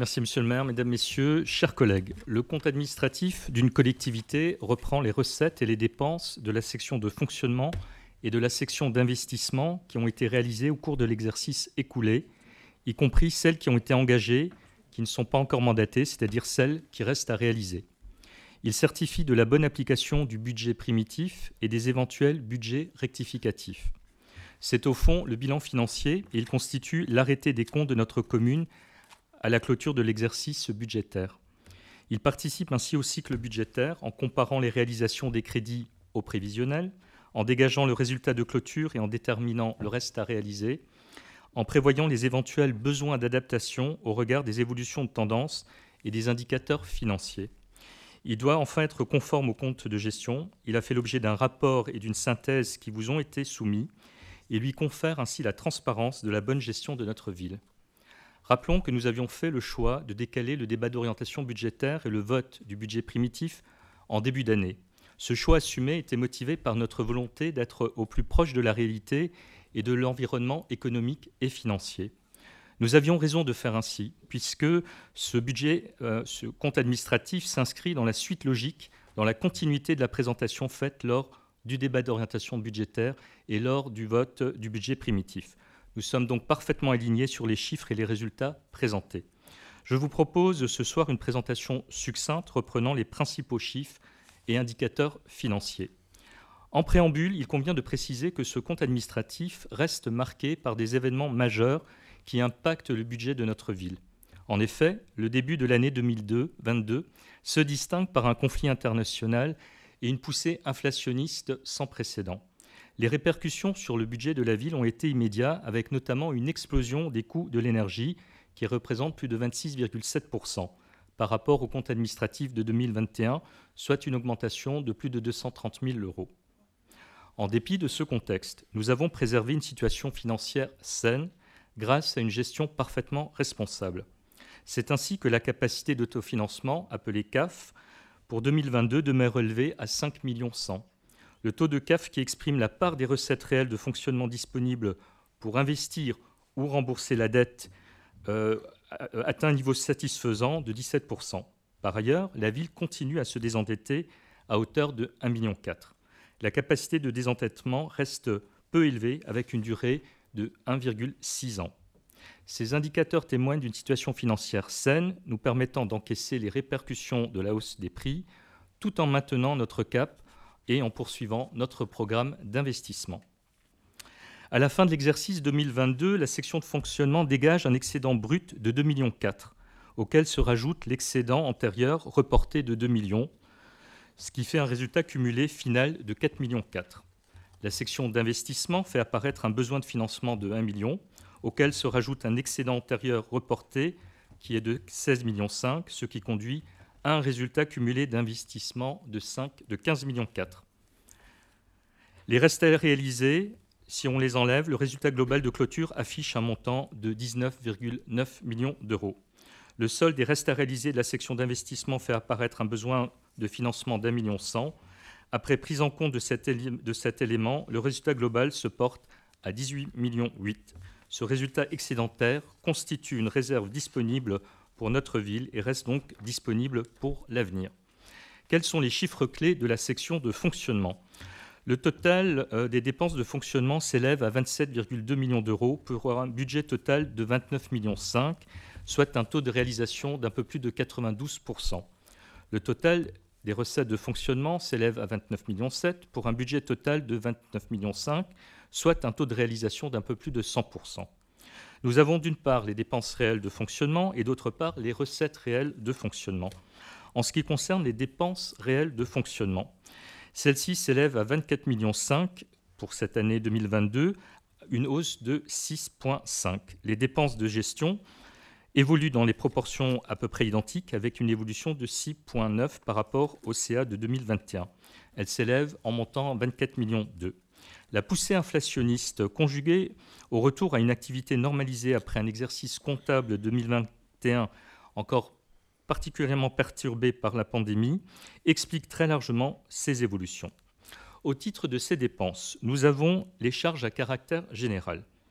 Merci Monsieur le maire, mesdames, messieurs, chers collègues. Le compte administratif d'une collectivité reprend les recettes et les dépenses de la section de fonctionnement et de la section d'investissement qui ont été réalisées au cours de l'exercice écoulé, y compris celles qui ont été engagées, qui ne sont pas encore mandatées, c'est-à-dire celles qui restent à réaliser. Il certifie de la bonne application du budget primitif et des éventuels budgets rectificatifs. C'est au fond le bilan financier et il constitue l'arrêté des comptes de notre commune à la clôture de l'exercice budgétaire. Il participe ainsi au cycle budgétaire en comparant les réalisations des crédits au prévisionnel, en dégageant le résultat de clôture et en déterminant le reste à réaliser, en prévoyant les éventuels besoins d'adaptation au regard des évolutions de tendance et des indicateurs financiers. Il doit enfin être conforme aux comptes de gestion. Il a fait l'objet d'un rapport et d'une synthèse qui vous ont été soumis et lui confère ainsi la transparence de la bonne gestion de notre ville. Rappelons que nous avions fait le choix de décaler le débat d'orientation budgétaire et le vote du budget primitif en début d'année. Ce choix assumé était motivé par notre volonté d'être au plus proche de la réalité et de l'environnement économique et financier. Nous avions raison de faire ainsi, puisque ce compte administratif s'inscrit dans la suite logique, dans la continuité de la présentation faite lors du débat d'orientation budgétaire et lors du vote du budget primitif. Nous sommes donc parfaitement alignés sur les chiffres et les résultats présentés. Je vous propose ce soir une présentation succincte reprenant les principaux chiffres et indicateurs financiers. En préambule, il convient de préciser que ce compte administratif reste marqué par des événements majeurs qui impactent le budget de notre ville. En effet, le début de l'année 2022 se distingue par un conflit international et une poussée inflationniste sans précédent. Les répercussions sur le budget de la ville ont été immédiates, avec notamment une explosion des coûts de l'énergie qui représente plus de 26,7% par rapport au compte administratif de 2021, soit une augmentation de plus de 230 000 euros. En dépit de ce contexte, nous avons préservé une situation financière saine grâce à une gestion parfaitement responsable. C'est ainsi que la capacité d'autofinancement, appelée CAF, pour 2022 demeure élevée à 5,1 millions. Le taux de CAF qui exprime la part des recettes réelles de fonctionnement disponibles pour investir ou rembourser la dette atteint un niveau satisfaisant de 17%. Par ailleurs, la ville continue à se désendetter à hauteur de 1,4 million. La capacité de désendettement reste peu élevée avec une durée de 1,6 ans. Ces indicateurs témoignent d'une situation financière saine, nous permettant d'encaisser les répercussions de la hausse des prix, tout en maintenant notre cap et en poursuivant notre programme d'investissement. À la fin de l'exercice 2022, la section de fonctionnement dégage un excédent brut de 2,4 millions, auquel se rajoute l'excédent antérieur reporté de 2 millions, ce qui fait un résultat cumulé final de 4,4 millions. La section d'investissement fait apparaître un besoin de financement de 1 million, auquel se rajoute un excédent antérieur reporté qui est de 16,5 millions, ce qui conduit à un résultat cumulé d'investissement de 15,4 millions. Les restes à réaliser, si on les enlève, le résultat global de clôture affiche un montant de 19,9 millions d'euros. Le solde des restes à réaliser de la section d'investissement fait apparaître un besoin de financement d'1,1 million. Après prise en compte de cet élément, le résultat global se porte à 18,8 millions. Ce résultat excédentaire constitue une réserve disponible pour notre ville et reste donc disponible pour l'avenir. Quels sont les chiffres clés de la section de fonctionnement ? Le total des dépenses de fonctionnement s'élève à 27,2 millions d'euros pour un budget total de 29,5 millions, soit un taux de réalisation d'un peu plus de 92%. Le total des recettes de fonctionnement s'élève à 29,7 millions pour un budget total de 29,5 millions, soit un taux de réalisation d'un peu plus de 100%. Nous avons d'une part les dépenses réelles de fonctionnement et d'autre part les recettes réelles de fonctionnement. En ce qui concerne les dépenses réelles de fonctionnement, celles-ci s'élèvent à 24,5 millions pour cette année 2022, une hausse de 6,5. Les dépenses de gestion évoluent dans les proportions à peu près identiques avec une évolution de 6,9 par rapport au CA de 2021. Elles s'élèvent en montant à 24,2 millions. La poussée inflationniste conjuguée au retour à une activité normalisée après un exercice comptable 2021 encore particulièrement perturbé par la pandémie explique très largement ces évolutions. Au titre de ces dépenses, nous avons les charges à caractère général.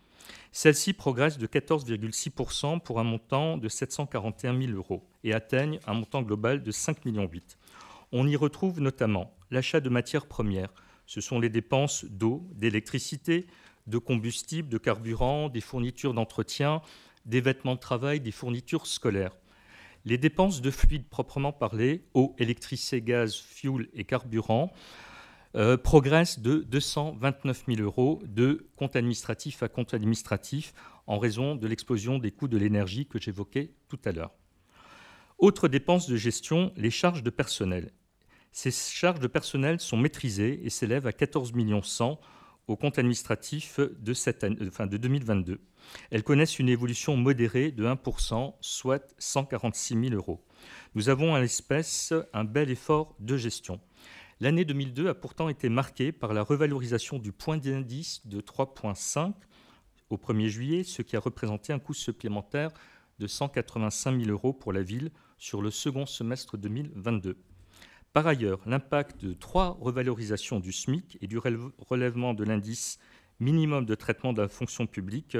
Celles-ci progressent de 14,6% pour un montant de 741 000 euros et atteignent un montant global de 5,8 millions. On y retrouve notamment l'achat de matières premières. Ce sont les dépenses d'eau, d'électricité, de combustible, de carburant, des fournitures d'entretien, des vêtements de travail, des fournitures scolaires. Les dépenses de fluides proprement parlés, eau, électricité, gaz, fuel et carburant, progressent de 229 000 euros de compte administratif à compte administratif en raison de l'explosion des coûts de l'énergie que j'évoquais tout à l'heure. Autre dépense de gestion, les charges de personnel. Ces charges de personnel sont maîtrisées et s'élèvent à 14 100 000 au compte administratif de 2022. Elles connaissent une évolution modérée de 1%, soit 146 000 euros. Nous avons à l'espèce un bel effort de gestion. L'année 2002 a pourtant été marquée par la revalorisation du point d'indice de 3,5 au 1er juillet, ce qui a représenté un coût supplémentaire de 185 000 euros pour la ville sur le second semestre 2022. Par ailleurs, l'impact de 3 revalorisations du SMIC et du relèvement de l'indice minimum de traitement de la fonction publique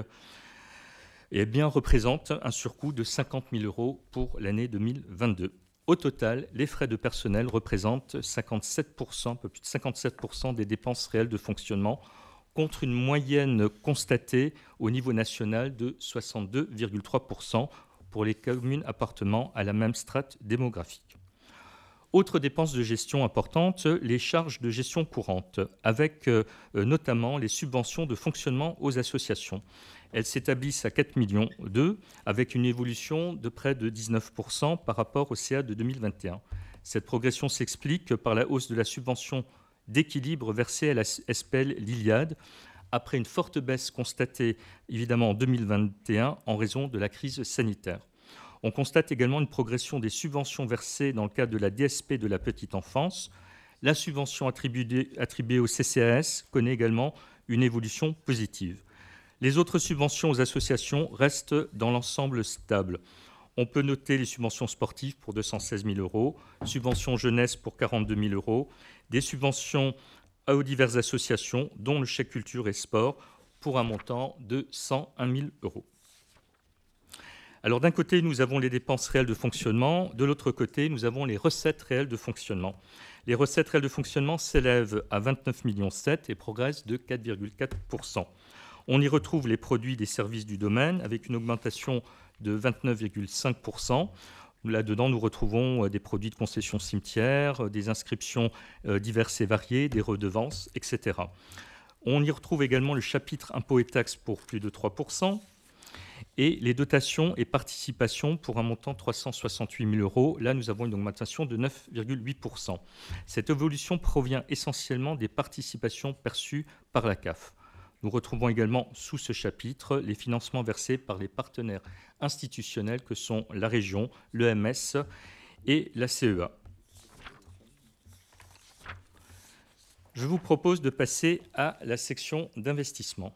représente un surcoût de 50 000 euros pour l'année 2022. Au total, les frais de personnel représentent 57%, un peu plus de 57% des dépenses réelles de fonctionnement, contre une moyenne constatée au niveau national de 62,3% pour les communes appartenant à la même strate démographique. Autre dépense de gestion importante, les charges de gestion courante, avec notamment les subventions de fonctionnement aux associations. Elles s'établissent à 4,2 millions, avec une évolution de près de 19% par rapport au CA de 2021. Cette progression s'explique par la hausse de la subvention d'équilibre versée à la SPL Liliade, après une forte baisse constatée évidemment en 2021 en raison de la crise sanitaire. On constate également une progression des subventions versées dans le cadre de la DSP de la petite enfance. La subvention attribuée au CCAS connaît également une évolution positive. Les autres subventions aux associations restent dans l'ensemble stables. On peut noter les subventions sportives pour 216 000 euros, subventions jeunesse pour 42 000 euros, des subventions aux diverses associations, dont le chèque culture et sport, pour un montant de 101 000 euros. Alors d'un côté, nous avons les dépenses réelles de fonctionnement, de l'autre côté, nous avons les recettes réelles de fonctionnement. Les recettes réelles de fonctionnement s'élèvent à 29,7 millions et progressent de 4,4%. On y retrouve les produits des services du domaine avec une augmentation de 29,5%. Là-dedans, nous retrouvons des produits de concession cimetière, des inscriptions diverses et variées, des redevances, etc. On y retrouve également le chapitre impôts et taxes pour plus de 3%. Et les dotations et participations pour un montant de 368 000 euros. Là, nous avons une augmentation de 9,8%. Cette évolution provient essentiellement des participations perçues par la CAF. Nous retrouvons également sous ce chapitre les financements versés par les partenaires institutionnels que sont la région, l'EMS et la CEA. Je vous propose de passer à la section d'investissement.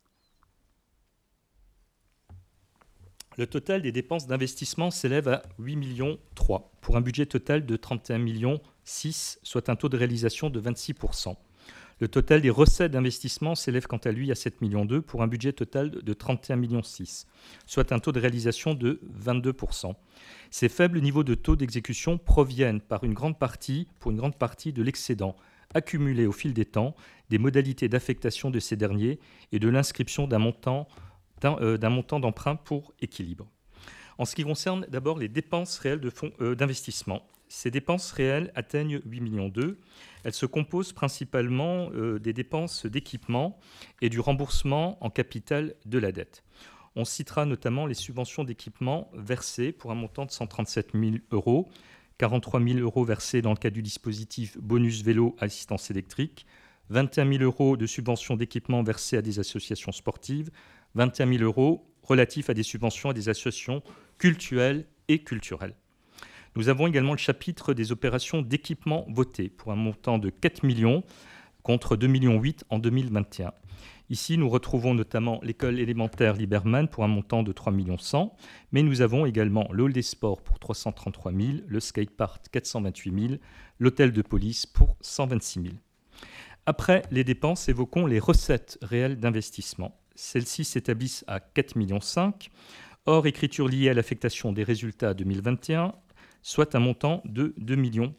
Le total des dépenses d'investissement s'élève à 8,3 millions pour un budget total de 31,6 millions, soit un taux de réalisation de 26%. Le total des recettes d'investissement s'élève quant à lui à 7,2 millions pour un budget total de 31,6 millions, soit un taux de réalisation de 22%. Ces faibles niveaux de taux d'exécution proviennent pour une grande partie de l'excédent accumulé au fil des temps, des modalités d'affectation de ces derniers et de l'inscription d'un montant d'emprunt pour équilibre. En ce qui concerne d'abord les dépenses réelles d'investissement, ces dépenses réelles atteignent 8,2 millions. Elles se composent principalement des dépenses d'équipement et du remboursement en capital de la dette. On citera notamment les subventions d'équipement versées pour un montant de 137 000 euros, 43 000 euros versés dans le cadre du dispositif bonus vélo assistance électrique, 21 000 euros de subventions d'équipement versées à des associations sportives, 21 000 euros relatifs à des subventions à des associations cultuelles et culturelles. Nous avons également le chapitre des opérations d'équipement votées pour un montant de 4 millions contre 2,8 millions en 2021. Ici, nous retrouvons notamment l'école élémentaire Liberman pour un montant de 3,1 millions, mais nous avons également le hall des sports pour 333 000, le skatepark 428 000, l'hôtel de police pour 126 000. Après les dépenses, évoquons les recettes réelles d'investissement. Celles-ci s'établissent à 4,5 millions, hors écriture liée à l'affectation des résultats 2021, soit un montant de 2,4 millions.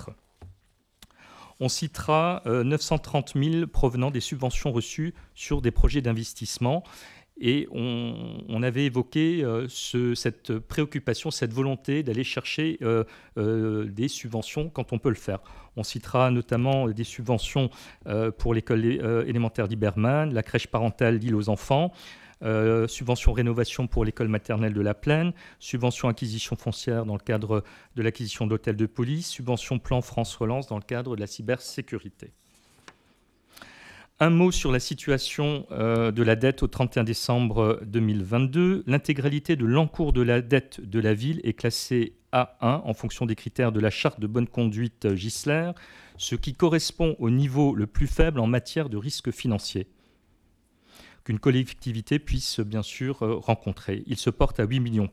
On citera 930 000 provenant des subventions reçues sur des projets d'investissement. Et on avait évoqué cette préoccupation, cette volonté d'aller chercher des subventions quand on peut le faire. On citera notamment des subventions pour l'école élémentaire d'Ibermann, la crèche parentale d'Île aux enfants, subvention rénovation pour l'école maternelle de la Plaine, subvention acquisition foncière dans le cadre de l'acquisition d'hôtels de police, subvention plan France Relance dans le cadre de la cybersécurité. Un mot sur la situation de la dette au 31 décembre 2022. L'intégralité de l'encours de la dette de la ville est classée A1 en fonction des critères de la charte de bonne conduite Gisler, ce qui correspond au niveau le plus faible en matière de risque financier qu'une collectivité puisse bien sûr rencontrer. Il se porte à 8,4 millions.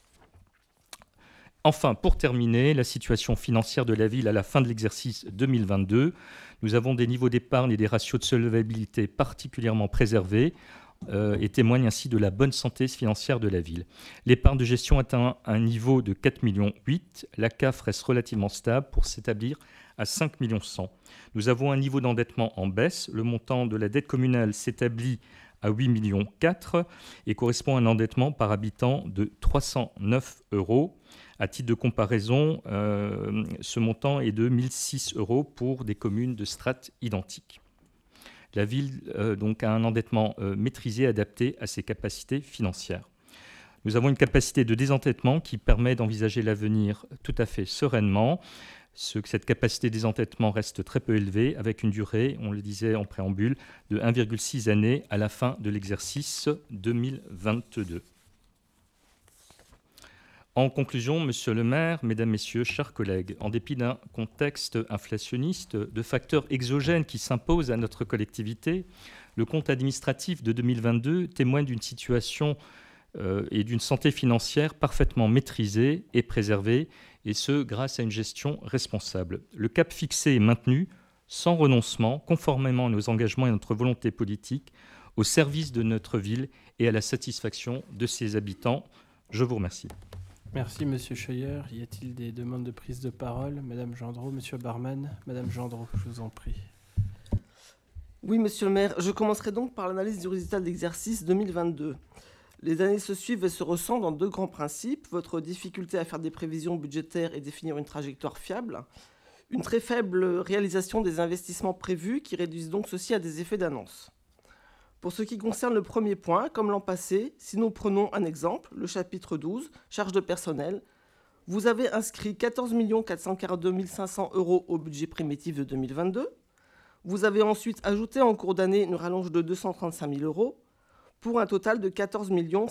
Enfin, pour terminer, la situation financière de la ville à la fin de l'exercice 2022. Nous avons des niveaux d'épargne et des ratios de solvabilité particulièrement préservés et témoignent ainsi de la bonne santé financière de la ville. L'épargne de gestion atteint un niveau de 4,8 millions. La CAF reste relativement stable pour s'établir à 5,1 millions. Nous avons un niveau d'endettement en baisse. Le montant de la dette communale s'établit à 8,4 millions et correspond à un endettement par habitant de 309 €. À titre de comparaison, ce montant est de 1 006 € pour des communes de strates identiques. La ville donc, a un endettement maîtrisé, adapté à ses capacités financières. Nous avons une capacité de désendettement qui permet d'envisager l'avenir tout à fait sereinement. Cette capacité de désendettement reste très peu élevée, avec une durée, on le disait en préambule, de 1,6 années à la fin de l'exercice 2022. En conclusion, Monsieur le maire, Mesdames, Messieurs, chers collègues, en dépit d'un contexte inflationniste, de facteurs exogènes qui s'imposent à notre collectivité, le compte administratif de 2022 témoigne d'une situation et d'une santé financière parfaitement maîtrisée et préservée, et ce, grâce à une gestion responsable. Le cap fixé est maintenu, sans renoncement, conformément à nos engagements et à notre volonté politique, au service de notre ville et à la satisfaction de ses habitants. Je vous remercie. Merci, Monsieur Scheuer. Y a-t-il des demandes de prise de parole? Madame Gendreau, Monsieur Barman. Madame Gendreau, je vous en prie. Oui, Monsieur le maire. Je commencerai donc par l'analyse du résultat de l'exercice 2022. Les années se suivent et se ressemblent dans deux grands principes. Votre difficulté à faire des prévisions budgétaires et définir une trajectoire fiable. Une très faible réalisation des investissements prévus qui réduisent donc ceci à des effets d'annonce. Pour ce qui concerne le premier point, comme l'an passé, si nous prenons un exemple, le chapitre 12, charges de personnel, vous avez inscrit 14 442 500 € au budget primitif de 2022. Vous avez ensuite ajouté en cours d'année une rallonge de 235 000 € pour un total de 14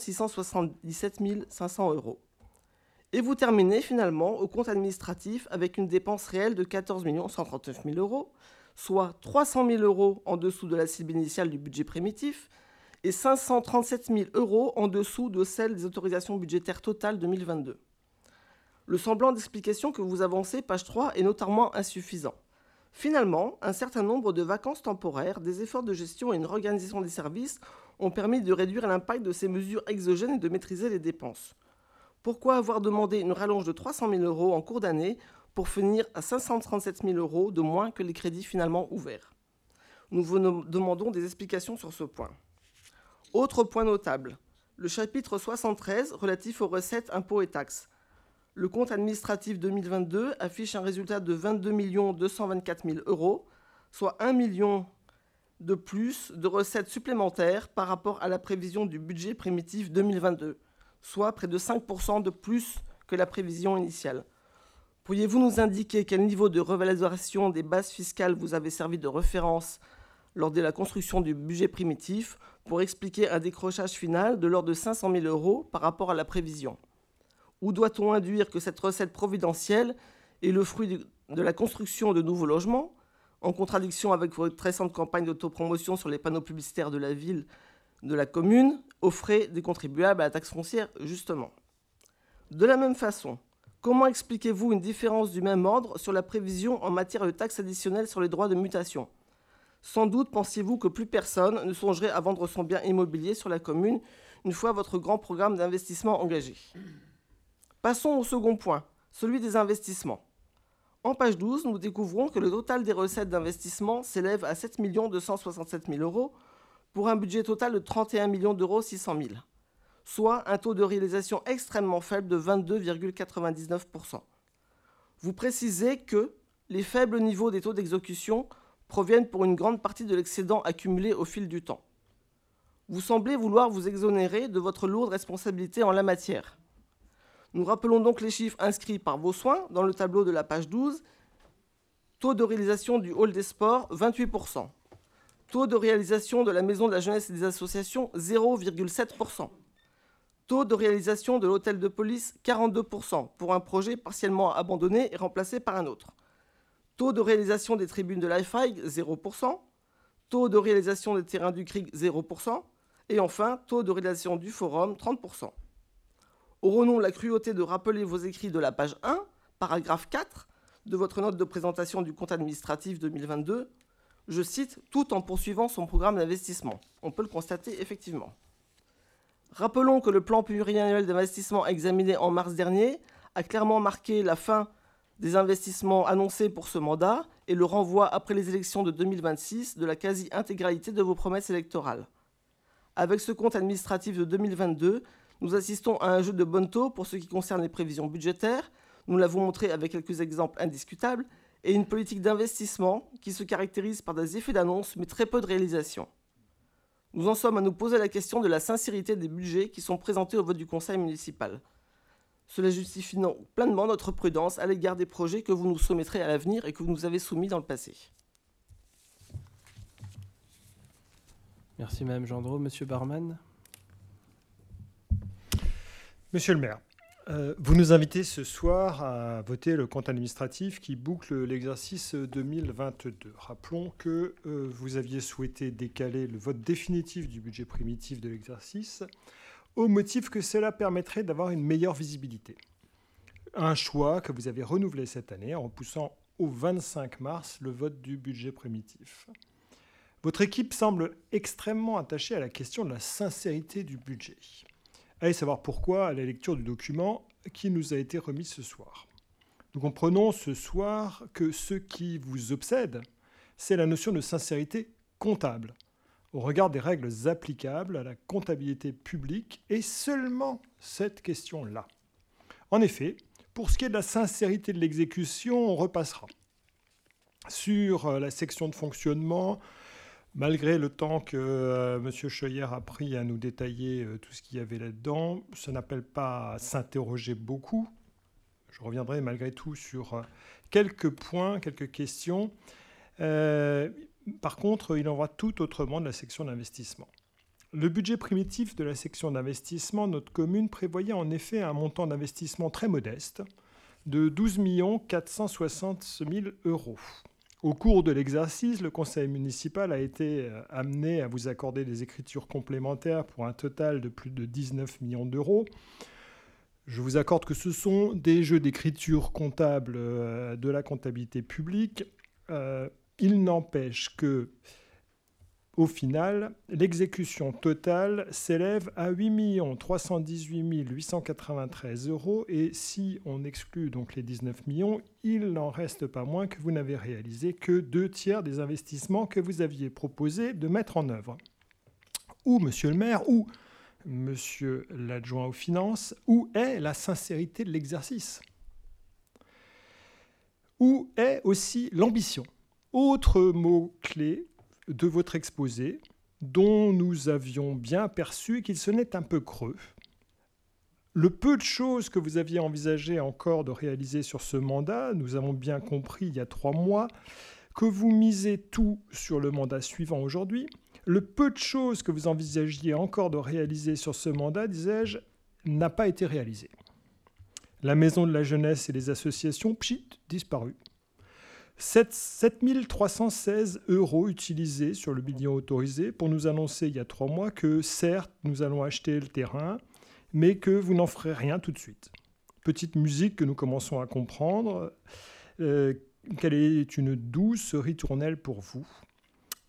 677 500 €. Et vous terminez finalement au compte administratif avec une dépense réelle de 14 139 000 €, soit 300 000 € en dessous de la cible initiale du budget primitif et 537 000 € en dessous de celle des autorisations budgétaires totales 2022. Le semblant d'explication que vous avancez, page 3, est notamment insuffisant. Finalement, un certain nombre de vacances temporaires, des efforts de gestion et une réorganisation des services ont permis de réduire l'impact de ces mesures exogènes et de maîtriser les dépenses. Pourquoi avoir demandé une rallonge de 300 000 € en cours d'année pour finir à 537 000 € de moins que les crédits finalement ouverts? Nous vous demandons des explications sur ce point. Autre point notable, le chapitre 73 relatif aux recettes, impôts et taxes. Le compte administratif 2022 affiche un résultat de 22 224 000 €, soit 1 million de plus de recettes supplémentaires par rapport à la prévision du budget primitif 2022, soit près de 5% de plus que la prévision initiale. Pourriez-vous nous indiquer quel niveau de revalorisation des bases fiscales vous avez servi de référence lors de la construction du budget primitif pour expliquer un décrochage final de l'ordre de 500 000 € par rapport à la prévision? Où doit-on induire que cette recette providentielle est le fruit de la construction de nouveaux logements, en contradiction avec votre récente campagne d'autopromotion sur les panneaux publicitaires de la ville, de la commune, aux frais des contribuables à la taxe foncière, justement? De la même façon, comment expliquez-vous une différence du même ordre sur la prévision en matière de taxes additionnelles sur les droits de mutation? Sans doute pensiez-vous que plus personne ne songerait à vendre son bien immobilier sur la commune une fois votre grand programme d'investissement engagé. Passons au second point, celui des investissements. En page 12, nous découvrons que le total des recettes d'investissement s'élève à 7 267 000 euros pour un budget total de 31 600 000 €, soit un taux de réalisation extrêmement faible de 22,99%. Vous précisez que les faibles niveaux des taux d'exécution proviennent pour une grande partie de l'excédent accumulé au fil du temps. Vous semblez vouloir vous exonérer de votre lourde responsabilité en la matière. Nous rappelons donc les chiffres inscrits par vos soins dans le tableau de la page 12. Taux de réalisation du hall des sports, 28%. Taux de réalisation de la maison de la jeunesse et des associations, 0,7%. Taux de réalisation de l'hôtel de police, 42%, pour un projet partiellement abandonné et remplacé par un autre. Taux de réalisation des tribunes de l'IFAG, 0%. Taux de réalisation des terrains du CRIG, 0%. Et enfin, taux de réalisation du forum, 30%. Aurons-nous la cruauté de rappeler vos écrits de la page 1, paragraphe 4, de votre note de présentation du compte administratif 2022. Je cite, tout en poursuivant son programme d'investissement. On peut le constater effectivement. Rappelons que le plan pluriannuel d'investissement examiné en mars dernier a clairement marqué la fin des investissements annoncés pour ce mandat et le renvoi après les élections de 2026 de la quasi-intégralité de vos promesses électorales. Avec ce compte administratif de 2022, nous assistons à un jeu de bonneteau pour ce qui concerne les prévisions budgétaires, nous l'avons montré avec quelques exemples indiscutables, et une politique d'investissement qui se caractérise par des effets d'annonce mais très peu de réalisation. Nous en sommes à nous poser la question de la sincérité des budgets qui sont présentés au vote du conseil municipal. Cela justifie pleinement notre prudence à l'égard des projets que vous nous soumettrez à l'avenir et que vous nous avez soumis dans le passé. Merci Madame Gendreau. Monsieur Barman. Monsieur le maire, vous nous invitez ce soir à voter le compte administratif qui boucle l'exercice 2022. Rappelons que vous aviez souhaité décaler le vote définitif du budget primitif de l'exercice au motif que cela permettrait d'avoir une meilleure visibilité. Un choix que vous avez renouvelé cette année en repoussant au 25 mars le vote du budget primitif. Votre équipe semble extrêmement attachée à la question de la sincérité du budget. Allez savoir pourquoi à la lecture du document qui nous a été remis ce soir. Nous comprenons ce soir que ce qui vous obsède, c'est la notion de sincérité comptable, au regard des règles applicables à la comptabilité publique, et seulement cette question-là. En effet, pour ce qui est de la sincérité de l'exécution, on repassera. Sur la section de fonctionnement, malgré le temps que M. Scheuer a pris à nous détailler tout ce qu'il y avait là-dedans, ça n'appelle pas à s'interroger beaucoup. Je reviendrai malgré tout sur quelques points, quelques questions. Par contre, il en va tout autrement de la section d'investissement. Le budget primitif de la section d'investissement, notre commune prévoyait en effet un montant d'investissement très modeste de 12 460 000 €. Au cours de l'exercice, le conseil municipal a été amené à vous accorder des écritures complémentaires pour un total de plus de 19 millions d'euros. Je vous accorde que ce sont des jeux d'écriture comptable de la comptabilité publique. Il n'empêche que, au final, l'exécution totale s'élève à 8 318 893 € et si on exclut donc les 19 millions, il n'en reste pas moins que vous n'avez réalisé que 2/3 des investissements que vous aviez proposé de mettre en œuvre. Où, monsieur le maire, où, monsieur l'adjoint aux finances, où est la sincérité de l'exercice ? Où est aussi l'ambition ? Autre mot-clé de votre exposé, dont nous avions bien perçu qu'il sonnait un peu creux. Le peu de choses que vous aviez envisagé encore de réaliser sur ce mandat, nous avons bien compris il y a 3 mois que vous misez tout sur le mandat suivant aujourd'hui. Le peu de choses que vous envisagiez encore de réaliser sur ce mandat, disais-je, n'a pas été réalisé. La maison de la jeunesse et les associations, pchit, disparu. 7 316 € utilisés sur le bilan autorisé pour nous annoncer il y a 3 mois que certes, nous allons acheter le terrain, mais que vous n'en ferez rien tout de suite. Petite musique que nous commençons à comprendre, qu'elle est une douce ritournelle pour vous.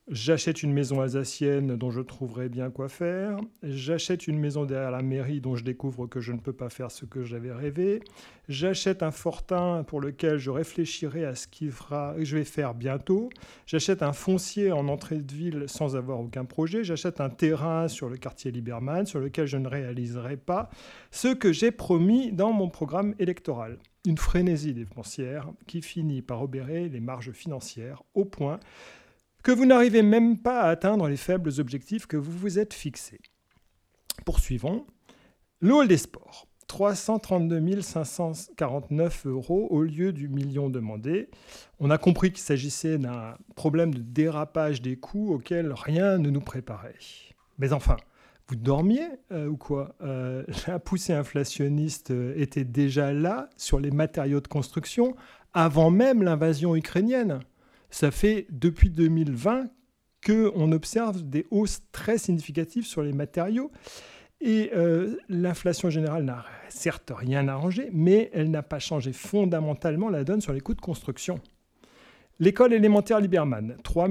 J'achète une maison alsacienne dont je trouverai bien quoi faire. J'achète une maison derrière la mairie dont je découvre que je ne peux pas faire ce que j'avais rêvé. J'achète un fortin pour lequel je réfléchirai à ce que je vais faire bientôt. J'achète un foncier en entrée de ville sans avoir aucun projet. J'achète un terrain sur le quartier Liberman sur lequel je ne réaliserai pas ce que j'ai promis dans mon programme électoral. Une frénésie dépensière qui finit par obérer les marges financières au point que vous n'arrivez même pas à atteindre les faibles objectifs que vous vous êtes fixés. Poursuivons. Le hall des sports, 332 549 € au lieu du million demandé. On a compris qu'il s'agissait d'un problème de dérapage des coûts auquel rien ne nous préparait. Mais enfin, vous dormiez ou quoi ? La poussée inflationniste était déjà là sur les matériaux de construction avant même l'invasion ukrainienne. Ça fait depuis 2020 qu'on observe des hausses très significatives sur les matériaux. Et l'inflation générale n'a certes rien arrangé, mais elle n'a pas changé fondamentalement la donne sur les coûts de construction. L'école élémentaire Liberman, 3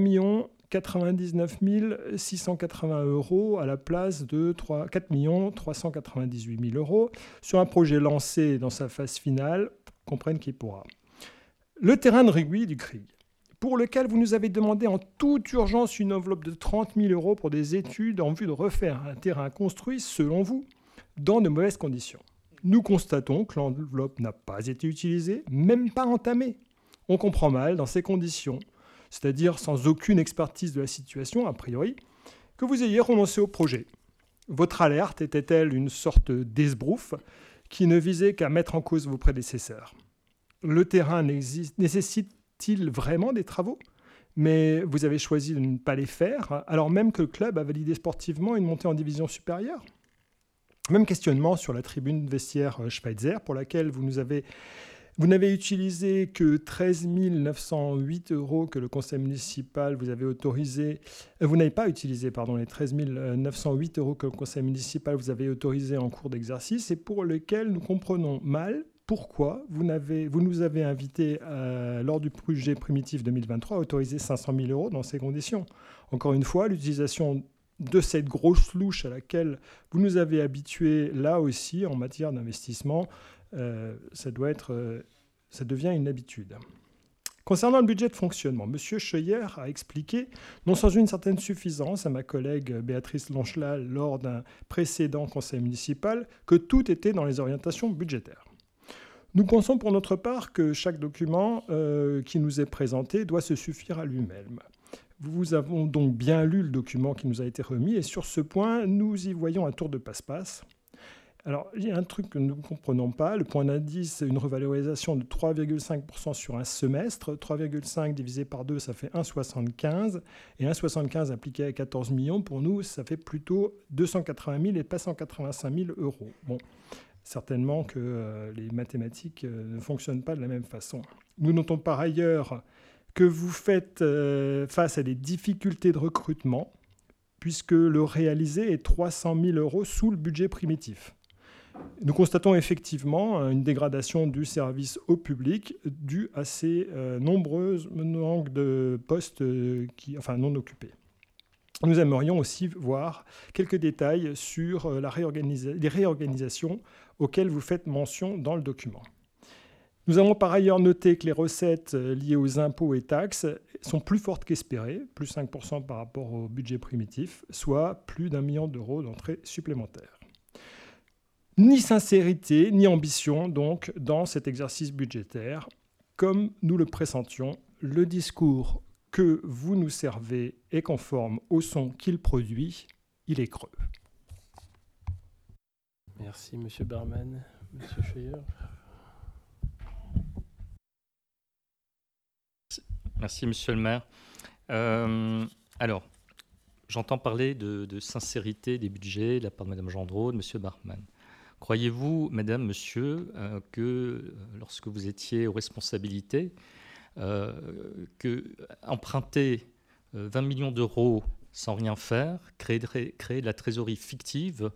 99 680 € à la place de 4 398 000 € sur un projet lancé dans sa phase finale, comprenne qui pourra. Le terrain de rugby du Krieg, pour lequel vous nous avez demandé en toute urgence une enveloppe de 30 000 € pour des études en vue de refaire un terrain construit, selon vous, dans de mauvaises conditions. Nous constatons que l'enveloppe n'a pas été utilisée, même pas entamée. On comprend mal, dans ces conditions, c'est-à-dire sans aucune expertise de la situation, a priori, que vous ayez renoncé au projet. Votre alerte était-elle une sorte d'esbrouf qui ne visait qu'à mettre en cause vos prédécesseurs ? Le terrain nécessite-t-il vraiment des travaux ? Mais vous avez choisi de ne pas les faire, alors même que le club a validé sportivement une montée en division supérieure. Même questionnement sur la tribune vestiaire Schweitzer, pour laquelle vous n'avez utilisé que 13 908 € que le conseil municipal vous avait autorisé. Vous n'avez pas utilisé, les 13 908 € que le conseil municipal vous avait autorisé en cours d'exercice et pour lequel nous comprenons mal pourquoi vous nous avez invités lors du budget primitif 2023 à autoriser 500 000 € dans ces conditions. Encore une fois, l'utilisation de cette grosse louche à laquelle vous nous avez habitués là aussi en matière d'investissement, ça devient une habitude. Concernant le budget de fonctionnement, M. Scheuer a expliqué, non sans une certaine suffisance à ma collègue Béatrice Lonchelat lors d'un précédent conseil municipal, que tout était dans les orientations budgétaires. Nous pensons pour notre part que chaque document qui nous est présenté doit se suffire à lui-même. Nous avons donc bien lu le document qui nous a été remis et sur ce point, nous y voyons un tour de passe-passe. Alors, il y a un truc que nous ne comprenons pas. Le point d'indice, une revalorisation de 3,5% sur un semestre. 3,5 divisé par 2, ça fait 1,75. Et 1,75 appliqué à 14 millions, pour nous, ça fait plutôt 280 000 et pas 185 000 €. Bon, certainement que les mathématiques ne fonctionnent pas de la même façon. Nous notons par ailleurs que vous faites face à des difficultés de recrutement, puisque le réalisé est 300 000 € sous le budget primitif. Nous constatons effectivement une dégradation du service au public due à ces nombreux manques de postes non occupés. Nous aimerions aussi voir quelques détails sur les réorganisations auxquelles vous faites mention dans le document. Nous avons par ailleurs noté que les recettes liées aux impôts et taxes sont plus fortes qu'espérées, plus 5% par rapport au budget primitif, soit plus d'1 million € d'entrées supplémentaires. Ni sincérité, ni ambition, donc, dans cet exercice budgétaire. Comme nous le pressentions, le discours que vous nous servez est conforme au son qu'il produit, il est creux. Merci, M. Barman. M. Scheuer. Merci, Monsieur le maire. Alors, j'entends parler de sincérité des budgets de la part de Mme Gendreau, de M. Barman. Croyez-vous, Madame, Monsieur, que lorsque vous étiez aux responsabilités, que emprunter 20 millions d'euros sans rien faire, créer de la trésorerie fictive,